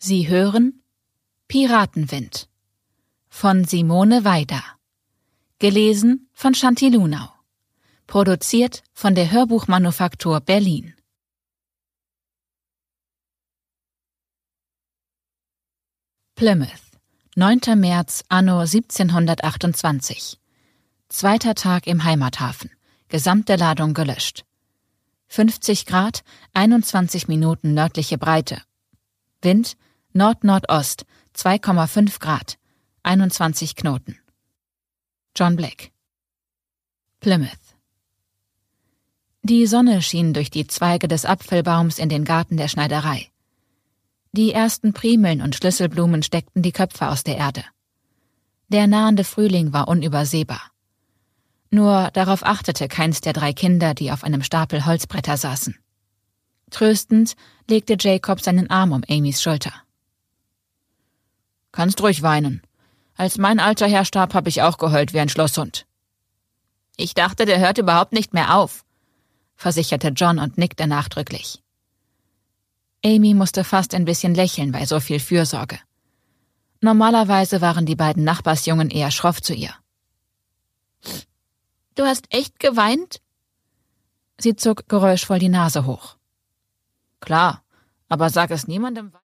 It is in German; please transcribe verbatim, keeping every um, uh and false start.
Sie hören Piratenwind von Simone Weider. Gelesen von Shanti Lunau. Produziert von der Hörbuchmanufaktur Berlin. Plymouth, neunter März anno siebzehnhundertachtundzwanzig. Zweiter Tag im Heimathafen. Gesamte Ladung gelöscht. fünfzig Grad, einundzwanzig Minuten nördliche Breite. Wind Nord-Nordost, zwei Komma fünf Grad, einundzwanzig Knoten. John Black. Plymouth. Die Sonne schien durch die Zweige des Apfelbaums in den Garten der Schneiderei. Die ersten Primeln und Schlüsselblumen steckten die Köpfe aus der Erde. Der nahende Frühling war unübersehbar. Nur darauf achtete keins der drei Kinder, die auf einem Stapel Holzbretter saßen. Tröstend legte Jacob seinen Arm um Amys Schulter. »Kannst ruhig weinen. Als mein alter Herr starb, habe ich auch geheult wie ein Schlosshund.« »Ich dachte, der hört überhaupt nicht mehr auf«, versicherte John und nickte nachdrücklich. Amy musste fast ein bisschen lächeln bei so viel Fürsorge. Normalerweise waren die beiden Nachbarsjungen eher schroff zu ihr. »Du hast echt geweint?« Sie zog geräuschvoll die Nase hoch. »Klar, aber sag es niemandem.«